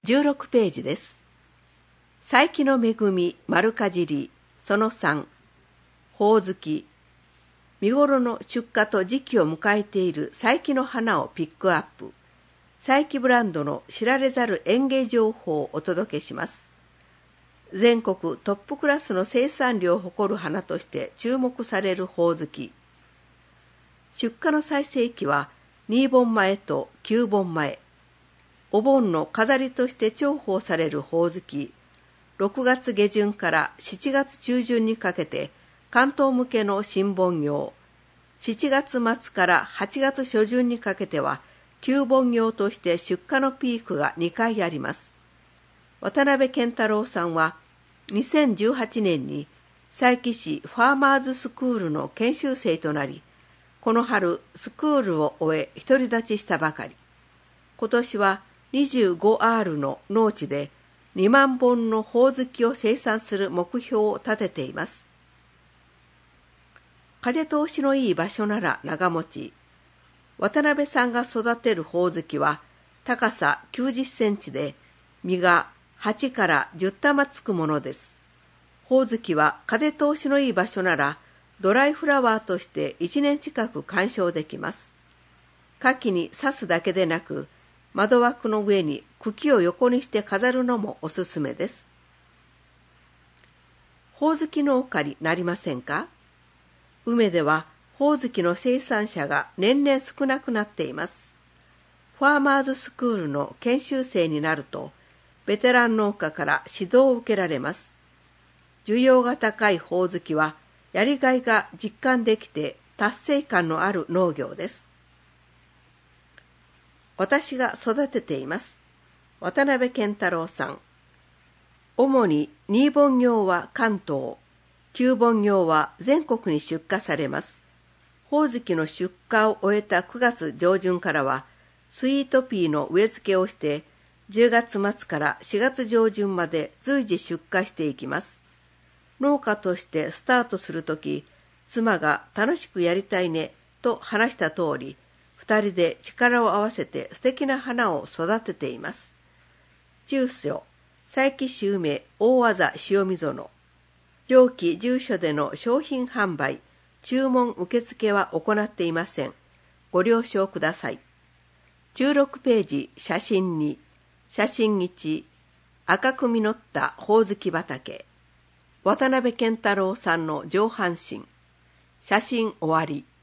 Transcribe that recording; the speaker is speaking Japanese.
16ページです。佐伯の恵み丸かじりその3、ほおずき。見頃の出荷と時期を迎えている佐伯の花をピックアップ。佐伯ブランドの知られざる園芸情報をお届けします。全国トップクラスの生産量を誇る花として注目されるほおずき。出荷の最盛期は2盆前と9盆前。お盆の飾りとして重宝されるほおずき。6月下旬から7月中旬にかけて関東向けの新盆葉。7月末から8月初旬にかけては旧盆葉として出荷のピークが2回あります。渡辺健太郎さんは2018年に佐伯市ファーマーズスクールの研修生となり、この春スクールを終え独り立ちしたばかり。今年は 25R の農地で2万本のほおずきを生産する目標を立てています。風通しのいい場所なら長持ち。渡辺さんが育てるほおずきは高さ90センチで実が8から10玉つくものです。ほおずきは風通しのいい場所ならドライフラワーとして1年近く観賞できます。花器に挿すだけでなく、窓枠の上に茎を横にして飾るのもおすすめです。ほおずき農家になりませんか？梅ではほおずきの生産者が年々少なくなっています。ファーマーズスクールの研修生になると、ベテラン農家から指導を受けられます。需要が高いほおずきは、やりがいが実感できて達成感のある農業です。私が育てています。渡辺健太郎さん。主に2盆葉は関東、9盆葉は全国に出荷されます。ほおずきの出荷を終えた9月上旬からは、スイートピーの植え付けをして、10月末から4月上旬まで随時出荷していきます。農家としてスタートするとき、妻が楽しくやりたいねと話した通り、2人で力を合わせて素敵な花を育てています。住所、佐伯市梅大技塩溝の。上記住所での商品販売、注文受付は行っていません。ご了承ください。16ページ写真2、写真1、赤く実ったほおずき畑。渡辺健太郎さんの上半身。写真終わり。